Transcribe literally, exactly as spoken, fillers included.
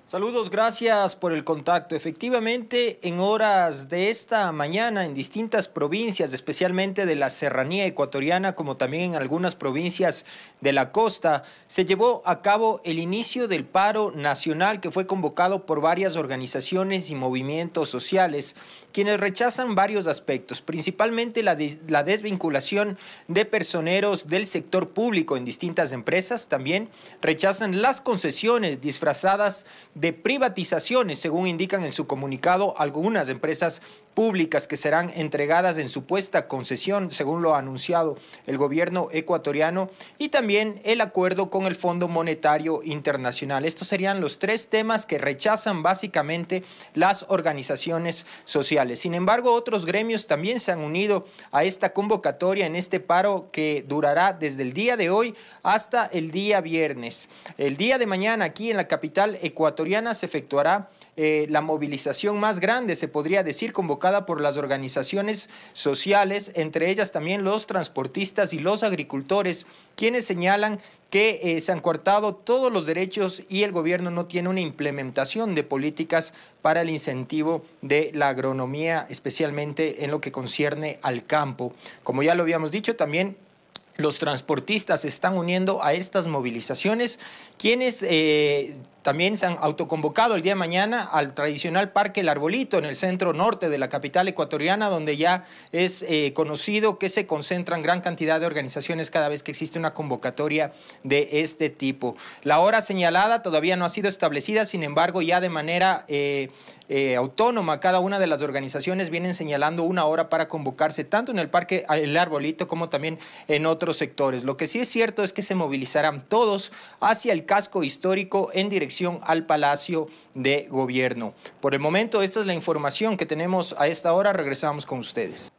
Saludos, gracias por el contacto. Efectivamente, en horas de esta mañana, en distintas provincias, especialmente de la serranía ecuatoriana, como también en algunas provincias de la costa, se llevó a cabo el inicio del paro nacional que fue convocado por varias organizaciones y movimientos sociales, quienes rechazan varios aspectos, principalmente la, des la desvinculación de personeros del sector público en distintas empresas. También rechazan las concesiones disfrazadas de privatizaciones, según indican en su comunicado algunas empresas públicas que serán entregadas en supuesta concesión, según lo ha anunciado el gobierno ecuatoriano, y también el acuerdo con el Fondo Monetario Internacional. Estos serían los tres temas que rechazan básicamente las organizaciones sociales. Sin embargo, otros gremios también se han unido a esta convocatoria en este paro que durará desde el día de hoy hasta el día viernes. El día de mañana aquí en la capital ecuatoriana se efectuará eh, la movilización más grande, se podría decir, convocada por las organizaciones sociales, entre ellas también los transportistas y los agricultores, quienes señalan que eh, se han cortado todos los derechos y el gobierno no tiene una implementación de políticas para el incentivo de la agronomía, especialmente en lo que concierne al campo. Como ya lo habíamos dicho, también los transportistas se están uniendo a estas movilizaciones, quienes eh, también se han autoconvocado el día de mañana al tradicional Parque El Arbolito en el centro norte de la capital ecuatoriana, donde ya es eh, conocido que se concentran gran cantidad de organizaciones cada vez que existe una convocatoria de este tipo. La hora señalada todavía no ha sido establecida, sin embargo, ya de manera eh, eh, autónoma, cada una de las organizaciones vienen señalando una hora para convocarse, tanto en el Parque El Arbolito como también en otros sectores. Lo que sí es cierto es que se movilizarán todos hacia el casco histórico en dirección al Palacio de Gobierno. Por el momento, esta es la información que tenemos a esta hora. Regresamos con ustedes.